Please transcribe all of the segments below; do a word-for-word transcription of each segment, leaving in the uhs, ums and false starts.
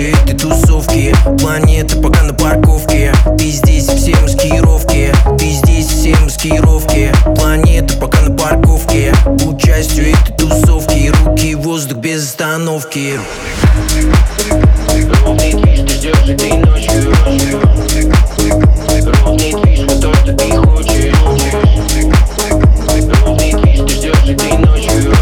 частью этой тусовки. Планета пока на парковке. Ты здесь, все маскировки. Ты здесь, все маскировки. Планета пока на парковке. Будь частью этой тусовки. Руки в воздух без остановки. Ровный движ, ты ждешь этой ночью. Ровный движ, вот то, что ты хочешь. Ровный движ, ты ждешь этой ночью.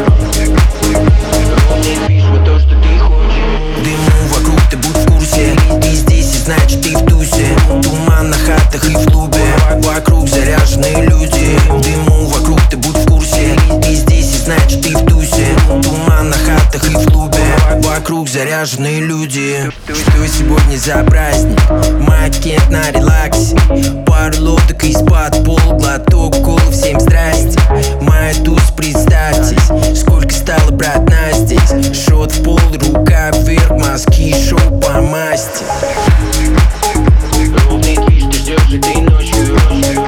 Ровный движ, вот то, что ты хочешь. Дыму вокруг, ты будь в курсе. Ты здесь, и значит ты в тусе. Туман на хатах и в клубе. Вокруг заряженные люди. Дыму вокруг, ты будь в курсе. Ты здесь, и значит ты в тусе. Туман на хатах и в клубе. Вокруг заряженные люди. Что сегодня за праздник? Макет на релаксе. Пару лодок из-под пол. Глоток колы, всем здрасте. Моя туз, представьтесь. Сколько стало, брат, нас здесь? Шот в пол, рука вверх. Мазки, шоу по масти. Ровный движ, ты ждешь этой ночью.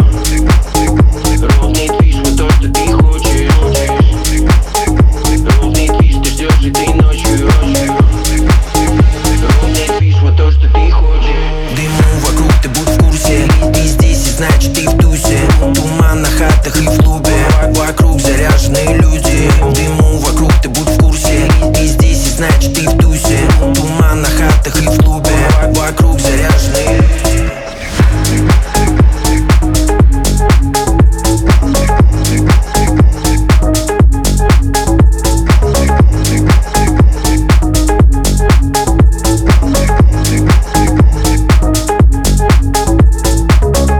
Ровный движ, вот то, что ты хочешь. Ровный движ, ты ждешь этой ночью. Ровный движ, вот то, что ты хочешь. Дыму вокруг, ты будь в курсе. Ты здесь, и значит ты в тусе. Туман на хатах и в клубе. Вокруг заряженные люди. Дыму вокруг, ты будь в курсе. Ты здесь, и значит ты в тусе. Туман на хатах и в клубе. Вокруг заряженные люди.